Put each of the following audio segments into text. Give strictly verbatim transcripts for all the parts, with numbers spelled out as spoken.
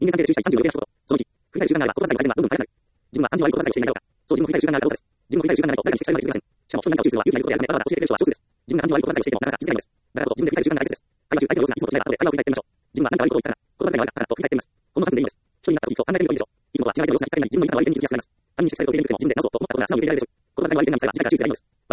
人間関係で注意したいさんじゅうろく例の一言。そのいち、振り返る習慣があれば、心当たりの改善はどんどん早くなる。自分は暗示を悪いことをしていないだろうか。そう自分の振り返る習慣があるかどうかです。自分の振り返る習慣がないと誰かに指摘されるのは気づきません。しかも人に何かを注意するのは勇気がいることであるため、わざわざ教えてくれる人は少数です。自分が暗示を悪いことをしていてもなかなか気づけないのです。だからこそ自分で振り返る習慣が大切です。会話中、相手の様子がいつもと違えば後で会話を振り返ってみましょう。自分は何か悪いことを言ったら、心当たりが悪かったらと振り返ってみます。このさん分でいいのです。人になった時と考えてみるといいでしょう。いつもは違う相手の様子が光ない自分の言った悪い点に気づきやすくなります。他人に指摘されると言えなくても自分で直そうと思ったことが素直に受け入れられるでしょう。心当たりが悪い点なのさえは自分から注意すればいいのです。忘れそうな手帳やノートに書き留めておくといいでしょう。書き留めはどうにか書いておくといいでしょう。書き留めでは未来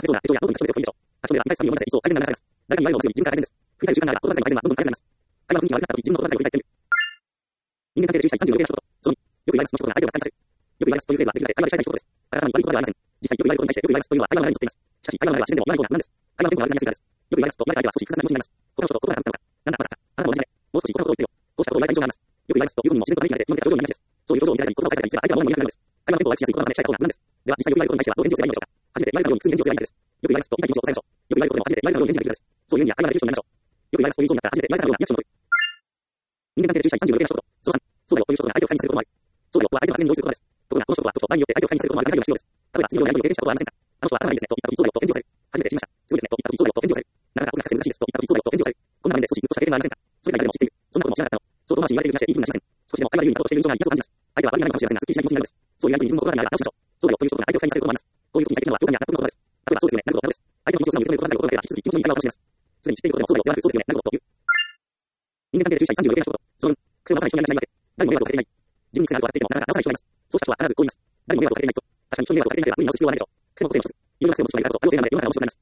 の意図を相手に流れます。誰かに言われるのを自分から改善です。振り返る習慣があれば心当たりの改善がどんどん改善になります。会話の雰囲気が悪くなった時、自分の心当たりが悪い点に自分の心当たりを振り返ってみる。人間関係で注意したいさんじゅうろく例の一言。そのに、よく言われますの一言が相手をがっかりさせる。よく言われますというフレーズはできるだけ会話で返したい一言です。あらさに悪いことではありません。実際よく言われることに対してよく言われますというのは会話の流れに沿っています。しかし会話の流れは自然でも言わない方が無難です。会話のテンポが悪くなりすぎたらです。よく言われますと言われた相手は少し複雑な気持ちになります。他の人と心が当たったのか。なんだまだか。あなたも同じだね。もう少し他のことを言ってよ。こうしたことを言われた印象があります。よく言われますというふうにも自然と悪い流れで日本的な表情になりがちです。そういう表情を見せられたり言葉を返したりすれば相手はどんどん嫌がるのです。会話のテンポを悪くしやすい言葉を真似したい方が無難です。では実際よく言われることに対してはどう返事をすればいいのでしょうか。初めて言われたように普通に返事をすればいいのです。よく言われますと痛い気持ちを抑えましょう。よく言われることでも初めて言われたように返事ができるのです。そういうふうには会話ができる人になりましょう。よく言われますというそうになったら初めて言われたようなリアクションを取る。人間関係で注意したいさんじゅうろく例の一言。そのさん、そうだよという一言が相手を不快にさせることもある。そうだよとは相手の発言に用意することです。ところがこの一言は時と場合によって相手を不快にさせることもあるが配慮が必要です。例えば次のようなやり取りを経験したことはありませんか。あの人は頭がいいですねと言った時そうだよと返事をされる。初めてしました。すごいですねと言った時そうだよと返事をされる。なかなか僕が難しいですと言った時そうだよと返事をされる。こんな場面で少しグッとした経験がありませんか。それ以外でも知っている。そんなことも知らなかったの。そう遠回しに言われている気がしていい風になりません。少しでも会話で優位に立とうとしている印象がいいと感じます。相手は悪い何かもしれませんが、すっきりしない気持ちになるのです。そういう相手に自分の心がないから直しましょう。そうだよという一言が相手を不快にさせることもあります。こういう時に最適なのは共感や納得の言葉です。例えばそうですよね、なるほどです。相手の気持ちを素直に受け止めることが心がければ引き続き気持ちのいい会話を楽しめます。すでに知っていることでもそうだよではなくそうですよね、なるほどという。人間関係で注意したいさんじゅうろく例の一言。その癖をまさに人にやらないわけ。誰も迷惑をかけていない。自分に癖があると分かっていてもなかなか直さない人がいます。そうした人は必ずこう言います。誰も迷惑をかけていないと。確かに人に迷惑をかけていなければ無理に直す必要はないでしょう。癖の個性の一つ。いろんな癖を持つ人がいるからこそ、多様性が生まれ、世の中が面白くなります。しかし迷惑をかけていないと思う癖は本当に迷惑をかけていないのでしょうか。実際に迷惑をかけていないと思う癖は誰も迷惑をかけていないのでしょうか。例えば強い関連に口を挟みに言わしたい。よく言われますと、人に迷惑をかけていないと思う癖は誰も迷惑をかけていないのでしょうか。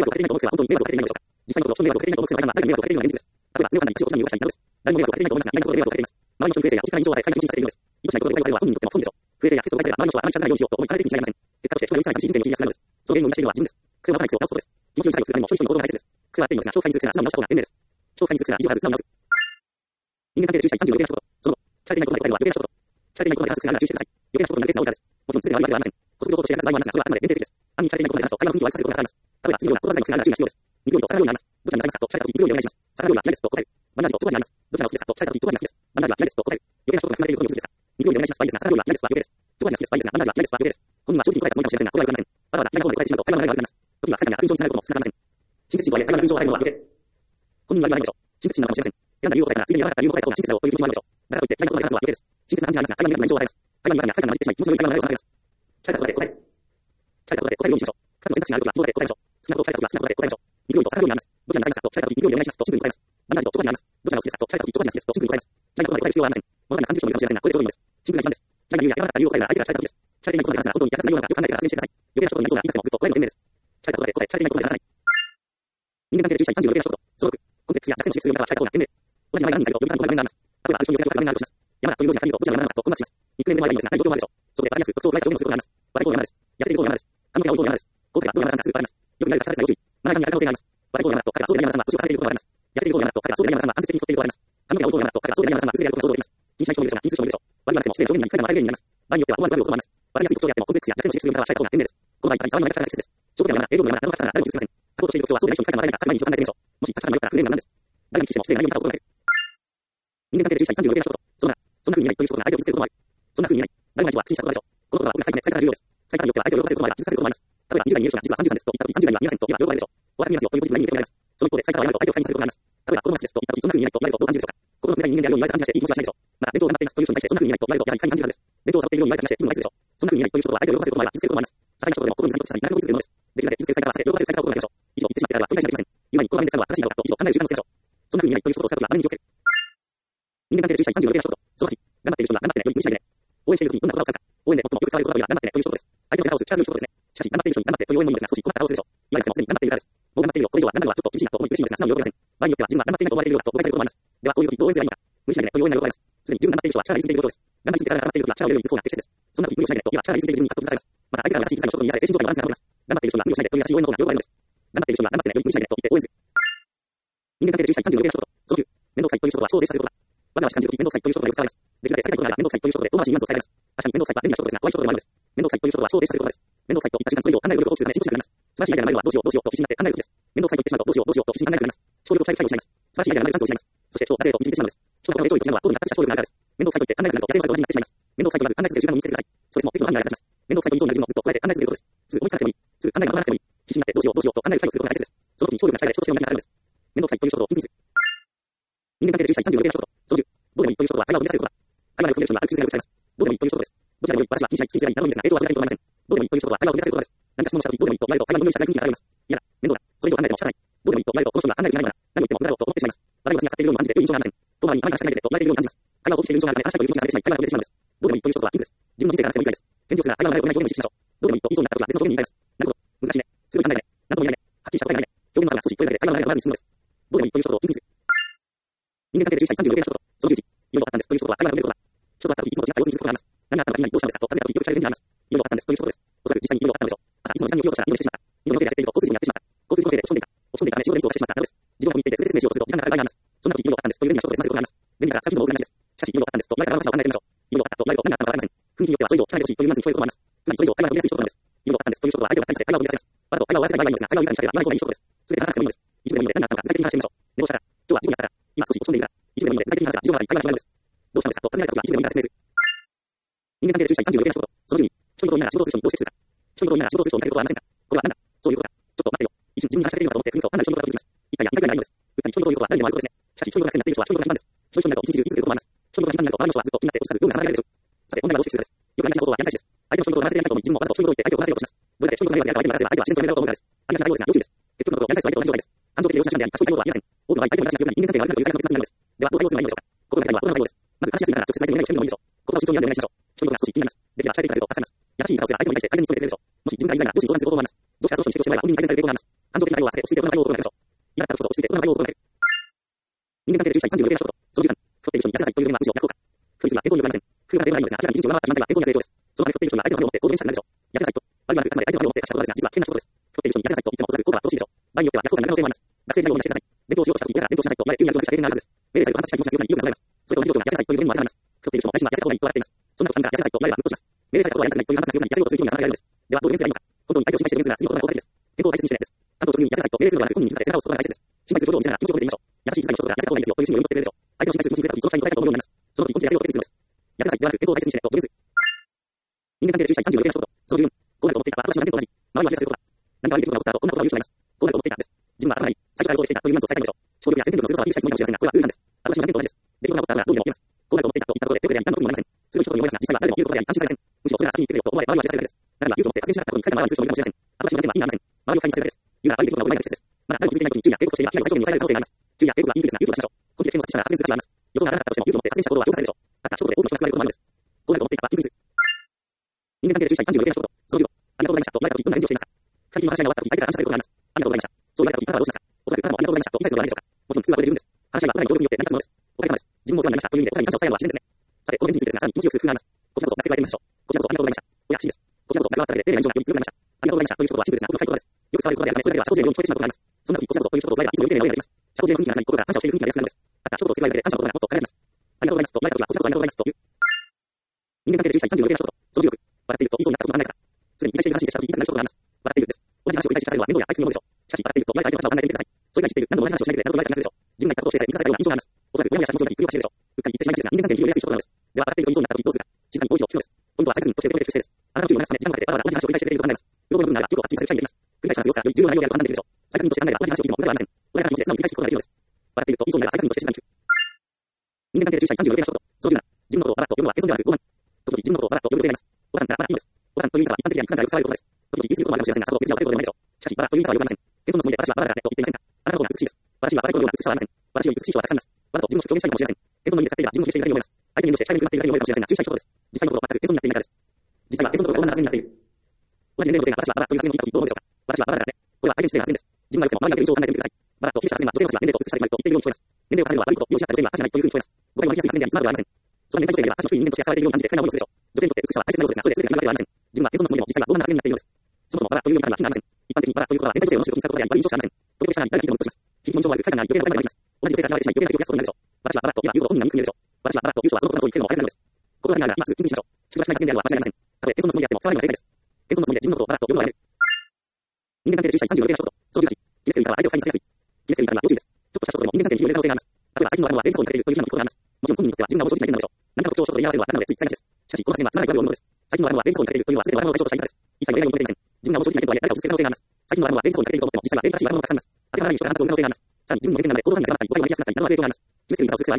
意外なことで迷惑をかけていないと思う癖が意外なことで迷惑をかけています。周りの人に不正や不正が本人にとっても不本意でしょう。不正や不正が本人にとっても不本意でしょう。意図しないことで会話をする際に上司は相手の気持ちを配慮を不正や不正を相手の話させないようにしようと思い、彼的にしないとません。結果として人が許さない寂しい人生に陥りやすくなるのです。その原因を生み出しているのは自分です。癖を直さない癖を直すことです。気持ちを理解をするためにも一人一人の行動が大切です。癖はあっていいのですが、長期化にする癖なら素直に直した方が賢明です。長期化にする癖なら以上からず素直に直す。人間関係で注意したいさんじゅうろく例の一言。その後、聞かれていないことがない答えるは余計な一言。聞かれていないことに関する癖があるなら注意してください。余計な一言になる癖が多いからです。もちろん全てが悪いわけではありません。補足情報として役立つ場合もありますが、それはあくまで限定的です。暗に聞かれていないことに関すと会話の雰囲気を悪くさせることがあります。例えば次のような心当たりの癖があるなら注意が必要です。肉料理と魚料理になります。どちらになさいますかと聞かれたとき肉料理をお願いします。魚料理は嫌ですと答える。バナナ味とチョコ味になります。どちらが好きですかと聞かれたときチョコ味が好きです。バナナ味は嫌ですと答える。余計な一言が含まれていることによる癖です。肉料理をお願いしますはいいですが、魚料理は嫌ですは余計です。チョコ味が好きですはいいですが、バナナ味は嫌ですは余計です。本人は正直に答えたつもりかもしれませんが、これはよくありません。わざわざ嫌な方まで答えてしまうと会話の流れが悪くなります。時には彼らに悪印象につながることも少なくありません。親切心とはいえ会話の印象を与えるのは余計。本人は言わないでしょう。親切心なのかもしれません。選んだ理由を答えたら、ついでに言わなかった理由を答えた方が親切だよという気持ちもあるでしょう。だからといって、嫌なことまで話すのは余計です。親切な感じがありますが、会話に嫌な印象を与えます。会話に嫌な彼らが混じってしまい、気持ちのいい会話の流れを妨げます。聞かれたことで答える。聞かれたことで答えるようにしましょう。二つの選択肢があるときは、どうで答えましょう。好きなことを聞かれたときは好きなことで答えましょう。肉料理と魚料理になります。どちらになさいますかと聞かれたとき肉料理をお願いしますとシンプルに答えます。バナナ味とチョコ味になります。どちらが好きですかと聞かれたときチョコ味が好きですとシンプルに答えます。嫌なことまで答える必要はありません。物語が感じる人もいるかもしれませんが、これでちょうどいいのです。シンプルな一番です。嫌な理由や嫌なかった理由を答えたら相手が嫌なった理由を考えてから発言してください。余計な一言になる癖があるなら注意してください。そうな言いたくてもぐっと声の年齢です。聞かれたことで答え、聞かれていないことまで話さない。人間関係で注意したいさんじゅうろく例の一言。そのろく、コンテクストや弱点の指摘する読み方は聞かれた方が年齢。同じ名前が何人かいると呼び方の声が何人になります。例えば、ある人に寄せてくれた画面があるとします。山田という名字がさんにんいると、どちらが山田かと困惑します。ニックネームでもあればいいのですが、何状況もあるでしょう。そこで分かりやすく、特徴を捉えた表現をすることがあります。話題行動山田です。痩せている方山田です。髪の毛が多い方山田です。後悔がどう山田さんかすぐ分かります。よく見られる方ですが要注意。真ん中にある可能性があります。話題行動山田と彼がそうでない山田さんは年を重ねていることがあります。痩せている方山田と彼がそうでない山田さんは間接的に太っていることがあります。髪の毛が多い方山田と彼がそうでない山田さんは薄れていることが想像できます。気にしない人もいるでしょうが、気にする人もいるでしょう。悪い悪くてもすでに上限にいくらでもある原因になります。場合によっては思わぬ悪いこともあります。わかりやすい特徴であってもコンプレックスや弱点の指摘する読み方は控えた方が賢明です。この場合、触りのやり方が必須です。長期では山田、英語の山田、何の書き方が誰も気づきません。書こうとしている特徴はそうでない人に書かれた場合に書かれない人にもし書き方が迷ったらクレームが何です。誰に聞いても不正な内容に書くことがある。人間関係で注意したいさんじゅうろく例の一言。そんな、そんな風に見ないという一言が相手を傷つけることもある。そんな風に見ない。誰もない人は口にしたことがあるでしょう。この言葉は僕が最近で使い方が重要です。使い方によっては相手を喜ばせることもあれば傷つけることもあります。例えばにじゅう代に見える人が実はさんじゅう代ですと言ったときさんじゅう代には見えませんと言えば喜ばれるでしょう。お若く見えますよというポジティブな意味で受けられます。その一方で使い方が悪いと相手を不快にさせることがあります。例えば子供が好きですと言ったときそんな風に見ないと言われるとどう感じるでしょうか。心の冷たい人間であるように言われた感じがしていい気持ちはしないでしょう。また弁当を頑張っていますという人に対してそんな風に見ないと言われるとやはり不快に感じるはずです。弁当をサボっているように言われた感じがしていいのを愛するでしょう。そんな風に見ないということは相手を喜ばせることもあれば傷つけることもあります。些細な一言でも心に残さずに何でも傷つけるのです。できるだけ傷つける使い方は避け、喜ばせる使い方を心がけましょう。以上、言ってしまってからは繰り返しなきゃいけません。言う前にこの場面で使うのは正しいのかと一度考える時間をつけましょう。そんな風に見ないという一言を使うときはあまりに気をつける。人間関係で注意したいさんじゅうろく例の一言。そのはち、頑張っている人には頑張ってねより無理しないでね。応援しているときにどんな言葉を使うか。応援で最もよく使われる言葉というのは頑張ってねという一言です。相手の背中を押す力強い一言ですね。しかし、頑張っている人に頑張ってという応援もいいのですが、少し困った顔をするでしょう。言われなくてもすでに頑張っているからです。もう頑張っているよ。これ以上は頑張るのはちょっと厳しいなと思い嬉しいのですが、素直に喜びません。場合によっては自分は頑張っていないと思われているようだと誤解されることもあります。では、こういう時どう応援すればいいのか。無理しないでねという応援が喜ばれます。すでに十分頑張っている人は力が言い過ぎていることです。頑張りすぎてから頑張っている時は力を入れるように不幸な適切です。そんな時無理をしないでねと言えば力が言い過ぎている自分にカットされます。また相手から優しい気遣いの一言にやられ精神状態も安全なと思います。頑張っている人には無理をしないでという優しい応援の方が喜ばれるのです。頑張っている人には頑張ってねより無理しないでねと言って応援する。人間関係で注意したいさんじゅうろく例の一言。そのきゅう、面倒くさいという一言は思考を停止させることだ。わざわざ感じるとき面倒くさいという一言がよく使われます。できるだけ使いたいことがあれば面倒くさいという一言で遠回しにニュアンスを伝えます。確かに面倒くさいは便利な一言ですが怖い一言でもあるのです。面倒くさいという一言は思考を停止させることです。面倒くさいと言った時間それ以上考える余力を多くするため深呼吸になります。素晴らしいアイデアがないのはどうしようどうしようと必死になって考えることです。面倒くさいと言ってしまうとどうしようどうしようと必死に考えることになります。思考力を鍛える作業をします。素晴らしいアイデアがないチャンスを失います。そして超なぜと導いてしまうのです。超心の上長いというのは高度に発達した思考力があるからです。面倒くさいと言って考えなくなるとやせることと同じになってしまいます。面倒くさいと言わず考え続ける習慣を身につけてください。それも適度な意味が役立ちます。面倒くさいという以上になる自分をぐっと加えて考え続けることです。すぐ思いつかなくてもいい。すぐ考えがまとまらなくてもいい。必死になってどうしようどうしようと考える作業をすることが大切です。その時に聴力が鍛えられ、ちょっと強みが上がるのです。面倒くさいという一言を筋にする。人間関係で注意したいさんじゅうろく例の一言。そのじゅう、どうでもいいという一言は会話を生み出せることだ。 会話内容を含める人にはある数字が用意されます。どうでもいいという一言です。どちらでもいい、私は禁止禁止になるのですが、映像は忘れることはありません。どうでもいいという一言は会話を取り出せることです。何か質問をしたとき、どうでもいいと言われると会話の無理したない雰囲気が現れます。いやだ、面倒だ、それ以上考えても仕方ない。どうでもいいと言われるとこの人が考える気がないなら、何を言っても無駄だろうと思ってしまいます。話題を私が使っているように感じて良い印象がありません。遠回りにあまり話しかけないでと言われているように感じます。会話を放棄している印象があるため、話したいという気持ちが出てしまい、会話が途切れてしまうのです。どうでもいいという一言はピンクです。自分の人生がなくてもいいです。返事をするなら会話の内容を同じように意識しましょう。どうでもいいと言いそうになったときは別の表現に言い換えます。なるほど、難しいね。すごい考えないね。なんとも言えないね。はっきりした答えがないね。表現のあるが少し声だけで会話の内容がまず進むのです。どうでもいいという一言をピンクにする。人間関係で注意したいさんじゅうろくページの一言。そのじゅういち、いろいろあったんですという一言は会話が止めることだ。一言あったとき、いつもと違った様子に気づくことがあります。何があったのか気になりどうしたのですかと尋ねたときよく聞かれる返事があります。いろいろあったんですという一言です。おそらく実際にいろいろあったのでしょう。朝いつも時間に起きようとしたら二度寝してしまった。二度のせいで焦っていると交通事故になってしまった。交通事故のせいで落ち込んでいた。落ち込んでいたため仕事でミスを犯してしまったなどです。自動が込み入っていて全て説明しようとすると時間がかかる場合があります。そんな時いろいろあったんですという意味が一言で済ませることがあります。便利だから先の多くが大事です。しかしいろいろあったんですと言われたら私は考えてみましょう。いろいろあったと言われると何があったのかわかりません。雰囲気によってはそれ以上聞かないでほしいというニュアンスに聞こえることもあります。つまりそれ以上会話が途切れやすい一言なのです。いろいろあったんですという一言は相手をがっかりさせ会話を途切れさせます。わざと会話を忘れない場合がありますが、会話を愉快にしたいら言わない方がいい一言です。すべて話さなくてもいいのです。一部でもいいので何があったのか具体的に話してみましょう。寝坊したから、今日は事故にあったから、今少し落ち込んでいるから、一部でもいいので具体的に話せば事情があり会話が始まるのです。どうしたのですかと尋ねられたときは一部でもいいから説明する。人間関係で注意したいさんじゅうろくページの一言。そのじゅうに、人々を見ながら仕事をする人にどうしてするか。人々を見ながら仕事をする人を見かけることはありませんか。これは何だそういうことか。ちょっと待ってよ。一瞬自分に話しかけているのかと思って、ふんと単なる人々が気づきます。一体や二回目はないのです。うっかり人々ということは誰でもあることですね。しかし人々が癖になっている人は人々が一番です。人々が一日中いついることもあります。人々が一番になると周りの人はずっと気になって落ち着かず業務が定められるでしょう。さて、問題はどうしてするかです。よくありがちなことはやり返しです。相手の人々を話せてやりたいと思い、自分もわざと人々を言って相手を話せようとします。どれだけ人々が迷惑であると相手に話せれば相手は自然とやめられると思うからです。ありがちな内容ですが要注意です。結局のところやり返す相手を同じ状態です。感情的で容赦なしであり、賢い態度はありません。多くの場合、相手を出しなすように人間関係が悪くなるという最悪の結末になるのです。では、どう対応すればいいのでしょうか。心の中には心の内容です。まず話しやすいなら直接相手にお願いをしてみるのもいいでしょう。言葉を慎重に選んでお願いしましょう。人々が少し気になります。できれば伝えていただけると助かります。優しい言い方をすれば相手も理解して改善に努めてくれるでしょう。もし自分が言いづらいなら上司に相談する方法もあります。上司が上司に指導してもらえば本人に改善される傾向があります。感情的な対応は避け、落ち着いて心の対応を心がけましょう。嫌だったらこそ落ち着いて心の対応を心がける。人間関係で注意したいさんじゅうろくページの一言。そのじゅうさん、太っている人に痩せなさいというよりはむしろ逆効果。太りすぎは健康に良くありません。工夫が出ないのですが、明らかに人数が上回った状態は健康に悪い影響です。そのため太っている人が相手の髪を持って行動にしたくなるでしょう。痩せなさいと。悪い悪くあくまで相手の髪を持ってしたことですが、実は危険なことです。太っている人に痩せなさいと言ってもおそらく効果は乏しいでしょう。場合によっては逆効果になる可能性もあります。学生時代を思い出してください。勉強をしようとした時、嫌なら勉強しなさいと言われ急にやると話した経験があるはずです。命令されと話したい気持ちが強くなり意欲が芽生えます。それと同じ状況が痩せなさいという原因も当てはまります。太っている人も誰しも痩せた方がいいと笑っています。そんなことが痩せなさいと言われればムッとします。命令されたことはやりたくないという話が強くなり痩せようとする興味が下がられるのです。ではどういうメンズがいいのか。本当に相手を信頼しているメンズなら次の言葉が効果的です。健康を大切にしてねです。関東直入に痩せなさいと命令するのではなく本人に気づかせ背中を押すことが大切です。心配する表情を見せながら気持ちを込めて言いましょう。優しい気遣いの人が痩せた方がいいですよという心理を読み取ってくれるでしょう。相手の心配する気持ちに触れた時その期待に応えたいと思うようになります。その時本気で痩せようと決意するのです。痩せなさいではなく健康を大切にしてねと助言する。人間関係で注意したいさんじゅうろくページの一言。そのじゅうよん、こうなると思っていた私の話と同じ。周りは気がすることだ。何か悪い出来事が起こった後こんなことが言う人がいます。こうなると思っていたんです。自分は頭がいい。最初から予想していたというニュアンスを伝えたいのでしょう。衝動や戦力の強さをアピールしたいつもりかもしれませんが、これはルールなんです。私の話と同じです。出来事が起こった後はどうにも起きます。こうなると思っていたと言ったところで手遅れであり何の得にもなりません。すごい一言に思いますが、実際は誰でも言うことであり安心されません。むしろそれが先に言ってくれよと思われ周りは気がされるだけです。誰が言うと思って発言しなかったことに彼らは周りは通常にいるかもしれません。私の意見は意味がありません。周りを不快にさせるだけです。言うなら悪い出来事が起こらないです。まだ誰も気づいていないことに注意や警告としていれば被害が最小限に抑えられる可能性があります。注意や警告はインフルエンスな勇気を出しましょう。本気で危険を察知したら発言する価値があります。予想が当たらなかったとしても勇気を持って発言した行動は評価されるでしょう。たった一言で多くの人が救われることもあるのです。こうなると思っていたはピンクイズ。人間関係で注意したいさんじゅうろくページの一言。そのじゅうご、ありがとうございましたと言われた時どんな返事をしていますか。最近の話が終わった時相手から感謝されることがあります。ありがとうございました。そう言われた時あなたはどうしますか。おそらくあなたもありがとうございましたと理解するのではないでしょうか。もちろん普通はこれで十分です。話がお互いの協力によって成り立つものです。お疲れ様です。自分もお世話になりましたという意味でお互いに感謝を伝えるのは自然ですね。さて、この返事についてですが、さらに気持ちよくする工夫があります。こちらこそ助けられてみましょう。こちらこそありがとうございました。おや、しいです。こちらこそ長かったので丁寧な以上がより強くなりました。ありがとうございましたという一言はシンプルですが、この深い言葉です。よく使われる言葉であるため、それだけでは社交辞令のように聞こえてしまうことがあります。そんな時、こちらこそという一言を言われればいつもより丁寧なようになります。社交辞令の雰囲気がない心が感謝をしている雰囲気が安くなるのです。また、一言を付け加えるだけで感謝のことがもっと叶えられます。ありがとうございますと言われた時は、こちらこそありがとうございますという。人間関係で注意したいさんじゅうろくページの一言。そのじゅうろく、笑っていると言いそうになったことがないから。すでに理解している話でしたと言いたくなる人があります。笑っているです。同じ話を繰り返し聞かせるのは面倒や退屈に思うでしょう。しかし、笑っていると言われた相手の立場を考えてみてください。それが知っている何度も同じ話をしないで何度も言われた話でしょう。自分が言ったことをしてさえ見返されるような印象があります。おそらく親や写真の人に繰り返しているでしょう。うっかり言ってしまいがちですが、人間関係に広げやすい人なのです。では、笑っていると言いそうになった時どうするか。静かにもう一度聞くのです。ポイントは再確認として受け止める姿勢です。あなたの注意を離すため、時間がかけてわざわざ同じ話を繰り返していることになります。うろ覚えの部分なら記憶をはっきりさせる機会にできます。繰り返し話す様子がより重要な内容であると判断できるでしょう。再確認として考えれば同じ話を聞いても無駄はありません。穏やかな気持ちで素直に繰り返していくことができるのです。笑っていると言いそうになれば再確認として静かに聞く。人間関係で注意したいさんじゅうろくページの一言。そのじゅうなな、自分のことを笑と呼ぶのは謙遜ではなく傲慢。時々自分のことを笑と呼ぶ女性がいます。おばさんならまだいいのです。おばさんという言い方は一般的には一般からよく使われる言葉です。時々言い過ぎることもあるかもしれませんが、さほど別には悪いことでもないでしょう。しかし、バラという言い方はよくありません。しかし、バラという言い方はよくありません。あなたの方が美しいです。私はバラと呼ぶような美しさはありません。私より美しい人はたくさんいます。わざと自分を主張したいかもしれません。謙遜の意味で使っていれば自分を主張しているだけに思います。相手によって近い目になっているだけに思えるかもしれませんが、注意したい一言です。実際のところは全く謙遜になっていないからです。実際のところは全く謙遜になっていないからです。同じ年齢の女性が私はバラと呼ぶのは次の日とどう思うでしょうか。私はバラだからね。これは相手に失礼な発言です。自分が良くても周りが良く印象を考えてみてください。バラと卑下した発言は女性の口は年齢と屈されていると言っているように聞こえます。年齢を重ねるのは悪いこと、容姿やった女性には価値がないというふうに聞こえます。誤解を招きやすい発言であり、スマートではありません。その年代女性では価値の低い人間として扱われているように感じて不快な思いをするでしょう。女性にとって美しさは大切な要素ですが、それで全てがなわけではありません。自分は謙遜のつもりでも実際は傲慢な発言になっているようです。そもそもバラという言い方には品がありません。一般的にバラという言葉は年代女性を無視と見せたことであり、悪い印象しかありません。時々さらに誰が聞いてもムッとします。聞いても印象悪く、不快感があり、余計な誤解が生まれます。同じ女性から嫌われてしまい、余計な気を増やすことになるでしょう。私はバラと言えば言うほど本人が憎く見えるでしょう。私はバラという人はそのことの通り言っているのも早くなるのです。心がないなら今すぐ聞いてみましょう。主張しない発言であるは間違いありません。たとえ謙遜のつもりであっても伝わるのが正解です。謙遜のつもりで自分のことをバラと呼ぶのはやめる。人間関係で注意したいさんじゅうろくページの一言。そのじゅうはち、決めつける言い方は相手を不快にさせやすい。決めつける言い方には要注意です。ちょっとしたことでも人間関係に広げる可能性があります。例えば最近の話は連鎖にかけているというようなことがあります。もちろん本人にとっては自分がもう正直な意見なのでしょう。何か特徴を一言で言い合わせるのは楽なのでつい使いがちです。しかしこの発言はつまらないというものです。最近の話は連鎖にかけているというのは全て我々の対象とした言い方です。一切の例外を求めていません。自分がもう正直な意見とはいえ誰かをぶつける可能性があります。最近の話は連鎖にかけていると思っても実際は連鎖しい我々もたくさんいます。当てはまらない人が話を生む可能性があります。さらに自分の意見なので心が乱さなかったり、誤解を招きやすかったり、などの影響があります。決めつける言い方をする必要はありませんか。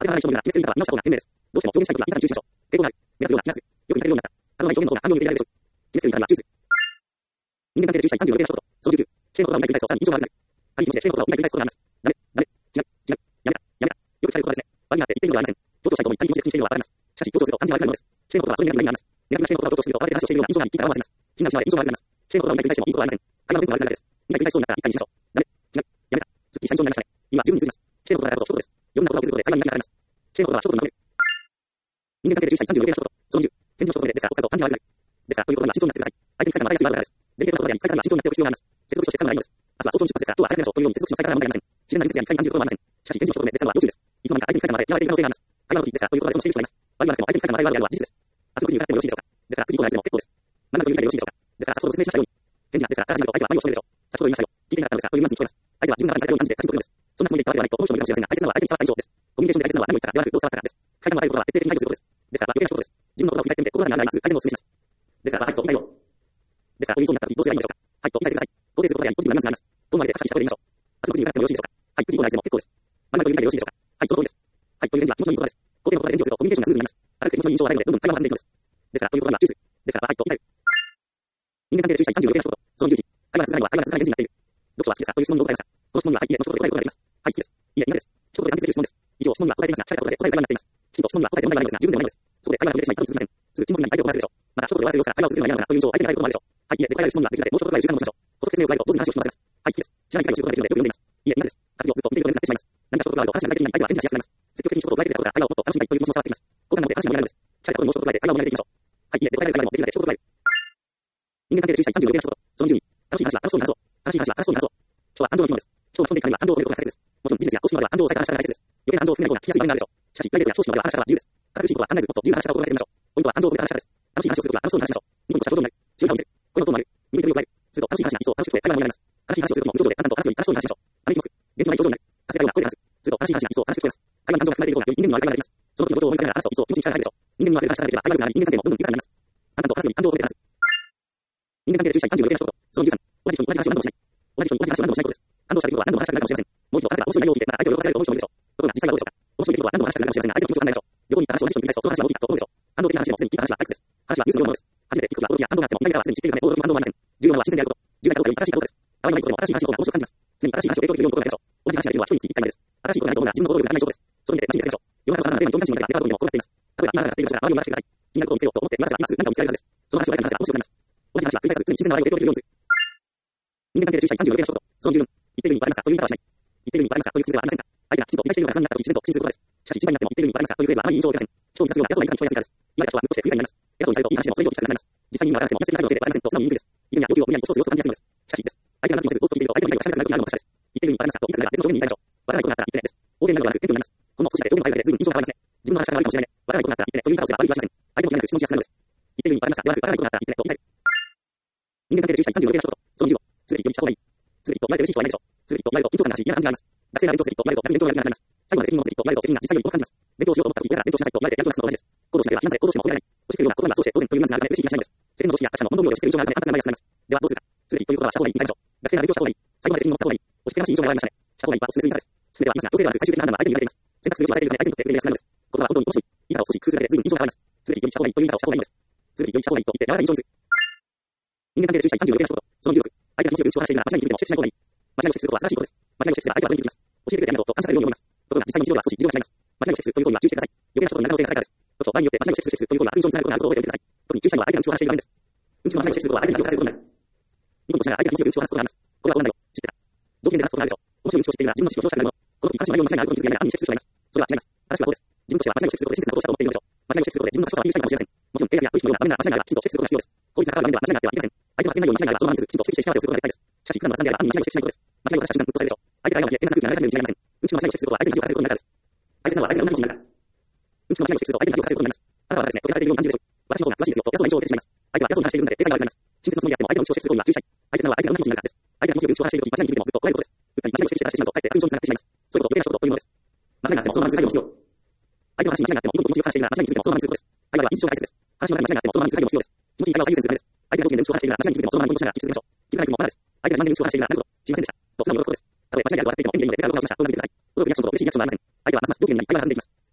当てはない人のみが決めつけたら見直した方が賢明です。どうしても表現したいことが今に注意しましょう。抵抗がある。目立つような、目立つ。よく言われるようになった。あのない表現の方が反応に入れられるでしょう。決めつけるからは注意する。人間関係で注意したいさんじゅうよんページの一言。そのじゅうきゅう。否定の言葉をうまい繰り返すとさらに印象が悪くなる。他人気持ちで否定の言葉をうまい繰り返すことがあります。ダメ、ダメ、違う、違う、やめた、やめた。よく聞かれる言葉ですね。場にあって言っているのではありません。強調したいと思い他人気持ちで口にしているのはわかります。しかし、強調すると感じが悪くなるのです。否定の言葉はそういう意味があります。ネガティブな否定の言葉を強調すると慌てて話をしているような印象があり、聞いたら思わせます。気が失われ印象が悪くなります。否定の言葉をうまい繰り返してもいいことはありません。会話のテンポが悪くなるです。にかい繰り返しそうになったらいっかいにしましょう。ダメ、違う、やめた。すっきりした印象になりましたね。今十分に通じます。否定の言葉だからこそ一言です。余分な言葉を削ることで会話に意味があります。否定の言葉は一言にまとめる。人間関係で注意したいさんじゅうよんページの一言。そのにじゅう。返事の一言でですから、押さえると感じが悪くなる。ですから、ということには慎重になってください。相手に聞かれたら前が強いわけです。デリケートなことであり、使い方には慎重になっておく必要があります。接続詞として使うのがいいのです。明日は早朝に出発ですから、今日は早く寝ましょうというように接続詞の使い方は問題ありません。自然な技術やにかいさんじゅうことはありません。しかし、返事の一言でですからは要注意です。いつの間にか相手に聞かれたまで嫌われている可能性があります。会話の時ですから、ということでその印になります。悪い話でも相手に聞かれたまで悪いは事実です。明日くじに向かってもよろしいでしょうか。ですから、くじ以降の相手でも結構です。何なのという意味でよろしいでしょうか。ですから、先ほど説明しましたように、返事がですから、から始まると相手は何をしているでしょう。先ほど言いましたよ。聞いていなかったのですが、というニュアンスに聞こえます。相手は自分が感じたように感じて舵に取るのです。そんなつもりで言ったわけではないと思う人もいるかもしれませんが、大切なのは相手に伝わった以上です。コミュニケーションで大切なのは何を言ったかではなくどう伝わったかです。使い方の悪いことは徹底的に排除することです。ですから、余計な一言です。自分の言葉を振り返ってみて、心が何々いつ相手のをお勧めします。ですから、はいと言いたいよ。ですから、こういうそうになった時どうすればいいのでしょうか。はいと言いたいてください。肯定することであり、ポジティブなニュアンスがあります。遠回りでカシャカシャで言いましょう。明日のくじに向かってもよろしいでしょうか。はい、くじ以降の相手でも結構です。真ん中という意味でよろしいでしょうか。はい、その通りです。はい、という返事は気持ちのいい言葉です。肯定の言葉で返事をするとコミュニケーションがスムーズになります。ある程度気持ちのいい印象を与えるので、どんどん会話が弾んでいくのです。ですから、ということには注意する。ですから、はいと言いたい。人間関係で注意したいさんじゅうよんページの一言。そのじゅういち。会話が続かないのは会話が続かない返事になっている。読書は好きですかという質問にお答えください。この質問には、はい、いいえ、もし一言で答えることができます。はい、好きです。いいえ、苦手です。一言で断定できる質問です。以上、質問には答えていますが、しゃべったことで答える会話になっています。きちんと質問には答えて問題がないのですが、十分でもないのです。そこで会話が途切れてしまい、多分続きません。すぐ沈黙になり相手を怒らせるでしょう。また、一言で終わらせる様子が会話を続けるのが嫌なのかという印象を相手に与えることもあるでしょう。はい、いいえ、で答える質問にはできるだけもう一言ぐらい時間を持ちましょう。補足説明を加えると、当然話を聞きます。はい、好きです。知らない世界を知ることができるのでよく読んでいます。いいえ、苦手です。活字をずっと見ていることになってしまいます。何か一言があると話が具体的になり相手は返事がしやすくなります。積極的に一言を加えてくれた方が会話をもっと楽しみたいという気持ちも伝わってきます。好感なので話が盛り上がるのです。聞かれたことにもう一言加えて会話を盛り上げていきましょう。はい、いいえ、で答えられる方でもできるだけ一言加える。人間関係で注意したいさんじゅうよんページの一言。そのじゅうに。楽しい話は楽しそうに話そう。楽しい話は楽しそうに話そう。人は感情の生き物です。人を巻き込んでいくためには感情を込めることが大切です。もちろんビジネスや投資までは感情を抑えた話が大切です。余計な感情を含めない方が聞きやすい場面があるでしょう。しかし、プライベートや投資までは話し方は自由です。堅苦しいことは考えずもっと自由な話し方を心がけてみましょう。ポイントは感情を込めた話し方です。楽しい話をするときは楽しそうに話しましょう。ニコニコした表情になる。強い顔を見せる。声のトーンもある。鈍い手を加える。すると楽しい話が一層楽しくて会話が盛り上がります。楽しい話をするときも無表情で淡々と話すように楽しそうに話しましょう。あまりにも厳重な表情になる。風がような声で話す。すると楽しい話が一層楽しく聞こえます。会話に感情が含まれているような人間には会話ができます。その時のことを思い浮かべながら話すと一層気持ちに力が入るでしょう。人間には会話ができれば会話がなり、人間関係もどんどん豊かになります。淡々と話すように感情を込めて話す。人間関係で注意したいさんじゅうよんページの一言。そのじゅうさん。同じ人に同じ話を何度もしない。同じ人に同じ話を何度もしないことです。感動した出来事は何度も話したくなるかもしれません。もう一度話が面白い内容を聞いて、また相手を喜ばせられると思う人もいるでしょう。ところが実際はどうでしょうか。面白い出来事は何度も話したくなるかもしれませんが、相手の気持ちは何でしょう。旅行に行った話を同じ人に繰り返すと、その話は大きいかと思うでしょう。感動的な話でもすでに聞いた話は退屈です。話はニュースのようなものです。初めて聞くことや驚きや感動があっても、意外なはすでに知っているため、驚きも感動もありません。重要なのは新鮮であること。重要なことより新しいことです。たわいないことでも新しい話の方が面白く感じます。常に新しい話を提供できるように心がけましょう。同じ話ができるのは一人につき一回までです。新しいことがないと思うのは自分の心力が足りない証拠です。それにて真面目にやりましょう。世の中のさまざまなテーマに興味関心が出たデパートにも転がっています。例えば、今がっている話が周りを回してください。気になることを見せようと思って見ますが、今すぐ何かを見つけられるはずです。その話を誰かに話せば面白くなります。同じ話は繰り返さず、常に自然な話題を提供できるようにする。人間関係で注意したいさんじゅうよんページの一言。そのじゅうよん。言っている意味に笑いますかという言い方はしない。言っている意味に笑いますかという口ではありませんか。相手がきちんと理解しているような感じになったとき自然と口にすることです。しかし、一番になっても言っている意味に笑いますかというフレーズはあまり印象を受けません。人を満たすような偉そうな言い方に聞こえやすいからです。言われた人は無として不愉快になります。偉そうにされるといい話でもそれ以上聞きたくなります。実際に今笑っても言い方のせいで笑いませんと素直に言いにくいです。意見や要求を無理やり押し通す様子を感じやすいのです。しかしです。相手が何をせず、おっと聞いていると相手の理解がしゃべらなくなるのも確かです。言っている意味に笑いますかと言いたくなれば別の表現に言いたいでしょう。笑わないことがあったら言ってねです。大手になるのではなく、謙虚になります。この少しだけ表現の間で随分印象が変わりますね。自分の話が悪いかもしれないね。笑わないことがあったら言ってねという言い方をすれば悪い気はしません。相手も気になく質問しやすくなるのです。言っている意味に笑いますかではなく、笑わないことがあったら言ってねと言いたい。人間関係で注意したいさんじゅうよんページの一言。そのじゅうご。すべてよりした方がいい。すべてと前で嬉しい人はいないでしょう。すべてと前と緊張感がし嫌な感じがあります。学生な勉強すべてと前と逆に勉強がやる気がなくなります。最後まで責任を持つべきと前と責任が実際より多く感じます。勉強しようと思った時嫌なら勉強しなさいと前でやる気がなくなるのと同じです。行動しなければ非難され行動しても褒められない。押し付けるようなことにはそうして当然というニュアンスがあるため嬉しい気がしないのです。世間の常識や他者の物事を押し付ける印象があるため反発が生まれやすくなります。ではどうするか。すべてということはした方がいいみたいでしょう。学生なら勉強した方がいい。最後まで責任を持った方がいい。押し付けなしい印象が現れましたね。した方がいいはおすすめする言い方です。すべては言いますが、どうせではなく最終的な判断は相手に委ねています。選択する余地を与えているため相手にとって不便やすくなるのです。言葉は本当に面白い。言い方を少し工夫するだけで随分印象が変わります。すべてよりした方がいいという言い方をした方がいいのです。すべてよりした方がいいと言って柔らかい印象にする。人間関係で注意したいさんじゅうよんページの一言。そのじゅうろく。相手が気持ちよく口を話しているなら間違いに気づいても指摘しない方がいい。間違いを指摘することは素晴らしいことです。間違いを指摘すれば相手はそれに気づきます。教えてくれてありがとうと感謝されるように思います。ところが実際の日常では少し事情が違います。間違いを指摘するという行為は注意してください。余計な一言になる可能性が高いからです。と場合によって間違いを指摘するという行為は勲章につながることがあることを覚えておいてください。特に注意したいのは相手が口を話している場面です。うんちの間違いを指摘することは相手に気づかせることになる。ニコニコしながら相手が気持ちよく口を話すことがあります。これはこうなんだよ。知ってた。条件で話すことがあるでしょう。もちろんうんちを知っているなら自分の知識を表したくなるもの。この時話の内容に間違いがあることに気づいていないなら暗に指摘する人がいます。それは違います。正しくはこうです。自分としては間違いを指摘することで親切なことをしたと思っているのでしょう。間違いを指摘することで自分の賢さをアピールしたいかもしれません。もちろん、契約や取引のような場面なら間違いがあればきちんと指摘することが必要です。効率が高い場面では間違いがあってはいけません。相手が忘れないように間違いがあればそのままにせず、きちんと指摘して幸せをすることが大事です。しかし、普段の雑談であれば暗に間違いを指摘しないことです。間違いをした瞬間、グッとされるでしょう。相手が会話に変な空気が流れ始めるに違いません。うんちの間違いを指摘することは相手に気をかせることになるからです。大切なのは相手がどんな気持ちになるか。うんちの間違いを指摘すると相手に気をかせることになります。あなたはですね、とてもされているように感じるでしょう。私の方が詳しいですよと、偉そうな印象を受けてしまいます。相手は偉そうに話しているので、正解が悪くなります。親切のつもりであっても相手のうんちを指摘する行為は注意したい。大切なのは相手がどんな気持ちになるかです。相手が気持ちよくうんちを話しているとき、間違いに気づいてもぐっとこらえることです。うっかり間違いを指摘して話してしまうと、かえって悪印象につながってしまいます。それこそ余計な一言というものです。間違いがあってもそのままに続けるように必要。相手の話に間違いがあっても、ニコニコ気持ちよく話しているなら間違いに気づいてもそのままに続くことです。相手は印象が大切です。話の中で間違いがあってもそのままに続けるように必要です。気持ちいい会話を最優先するためです。相手が同期でうんちを話しているなら間違いに気づいてもそのままにニコニコしながら聞き続けましょう。気づかなくてもまだです。相手が自慢でうんちを話しているならなるほど、すいませんでした。と素直に喜ぶことです。たとえ間違いがあると笑っていても、演技でベタなことをしました。うなずいてください。驚くリアクションと嬉しいリアクションはありません。相手はますます同期になり会話が弾んでいきます。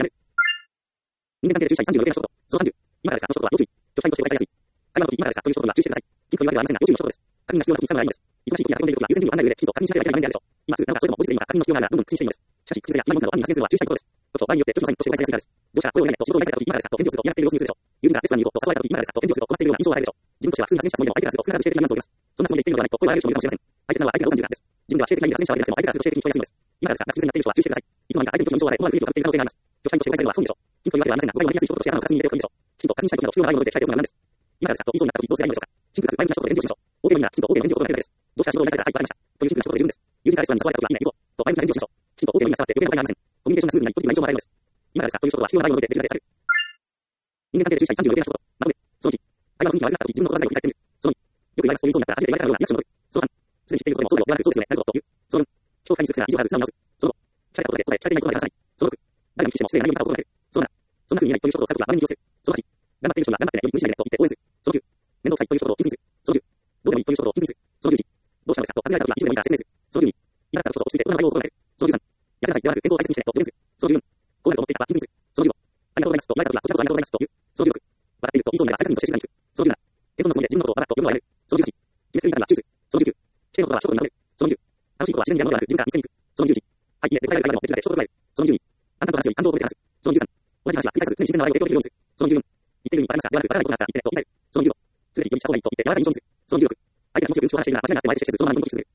やめる。人間関係で注意したいさんじゅうの上の一言。そのさんじゅう。今からですか、あの一言は要注意。助産としてお伝えしやすい。会話の時、今からですかという一言は注意してください。緊急というわけではありませんが、要注意の一言です。確認が必要な時にさんはないのです。忙しい時や運んでいる時は優先順位を考える上で、きちんと確認しなければいけない場面であるでしょう。今すぐなのか、それとも後日でいいのか確認の必要があるなら、どんどん口にしていいのです。しかし、口癖や今読んだのを暗に発言するのは注意したいことです。どうぞ場合によって、ちょっとサインとしてお伝えしやすいからです。どうしたら声を上げないと仕事を依頼された時、今からですかと返事をすると嫌がっている様子にするでしょう。友人がレストランに行こうと誘われた時、今からですかと返事をすると困っているような印象を与えるでしょう。自分としては普通に発言したつもりでも相手からすると少なからず否定的なニュアンスを入れます。そんなつもりで言っているのではないと声を上げる人もいるかもしれません。大切なのは相手がどう感じるかです。自分では否定的な意味で発言者は出なくても相手からすると否定的に聞こえやすいのです。今からですかが口癖になっている人は注意してください。いつの間にか相手の時の印象を与え、思われるふりをかぶっている可能性があります。助産としてお伝えするのは不本意でしょう。緊というわけではありませんが、これは分かりやすい仕事としてあなたの活に入れておくべきでしょう。きちんと確認したい時など必要がないもので伝えておくのが無難です。今からですかと言いそうになった時どうすればいいのでしょうか。シンプルかつ前向きな一言で返事をしましょう。OK の意味ならきちんと OK の返事を行うだけです。どうしたら仕事を依頼されたはい、わかりました。というシンプルな一言で十分です。友人からレストランに誘われた時は、いいね、行こう。と前向きな返事をしましょう。きちんと OK の意味が伝わって余計な誤解がありません。コミュニケーションがスムーズになり、ポジティブな印象をもらえるのです。今からですかという仕事は必要なないものでできるだけ伝える。人間関係で注意したいさんじゅうの上の一言。まとめ。そのいち。会話の雰囲気が悪くなった時、自分の言葉だけを振り返ってみる。そのに。よく言われますと言いそうになったら初めて言われたようなリアクションを取る。そのさん。すでに知っていることでもそうだよ、言わなくてそうですよね、なるほどという。そのよん。人を不快にする癖が以上からず素直に直す。そのご。聞かれたことで答え、聞かれていないことが話さない。そのろく。誰が見聞きしても失礼な内容に片を心がける。そのなな。そんな風に言えないという一言を使うときは場面に気をつける。そのはち。頑張っている人には頑張ってね、より無理しないでねと言って応援する。そのきゅう。面倒くさいという一言を禁止する。そのじゅう。どうでもいいという一言を禁止する。そのじゅういち。どうしたのですかと尋ねられたときは一部でもいいから説明する。そのじゅうに。言いたかったらこそ落ち着いてこの内容を心がける。そのじゅうさん。やせなさいではなく健康を大切にしてねと助言する。そのじゅうよん。こうなると思っていたか禁止する。そのじゅうご。ありがとうございますと言われたときはこちらこそありがとうございますと言う。そのじゅうろく。笑っていると言いそうになれば再確認として静かに聞く。そのじゅうなな。謙遜なつもりで自分のことをあらっと呼ぶのをやめる。そのじゅうはち。決めつけに至るは注意する。そのじゅうきゅう。否定のことは一言でまとめる。そのじゅう。楽しいことは自然にやるのではなく自分から見つけに行く。そのじゅういち。はい、いいね、で答えられるだけでもできるだけ一言で答える。そのじゅうに。あんたの話より感情を込めて話す。そのじゅうさん。同じ話は繰り返す常に自然な話題を提供できるようにする。そのじゅうよん。言っている意味わかりましたではなくわからないことがあったら言ってねと言い換える。そのじゅうご。すべてよりした方がいいと言ってやらないように損する。そのじゅうろく。相手が気持ちをうんちを話しているなら間違いなく相手してそのままに戻り続ける。